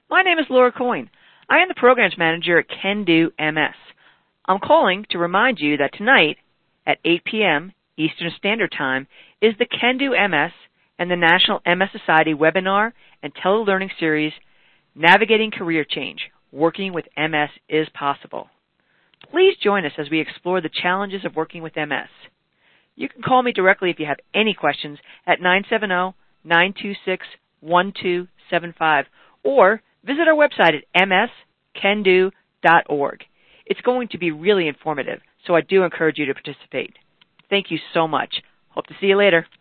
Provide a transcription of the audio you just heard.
My name is Laura Coyne. I am the Programs Manager at Can Do MS. I'm calling to remind you that tonight at 8 p.m. Eastern Standard Time is the Can Do MS and the National MS Society webinar and telelearning series, Navigating Career Change, Working with MS is Possible. Please join us as we explore the challenges of working with MS. You can call me directly if you have any questions at 970-926-1275 or visit our website at mscando.org. It's going to be really informative, so I do encourage you to participate. Thank you so much. Hope to see you later.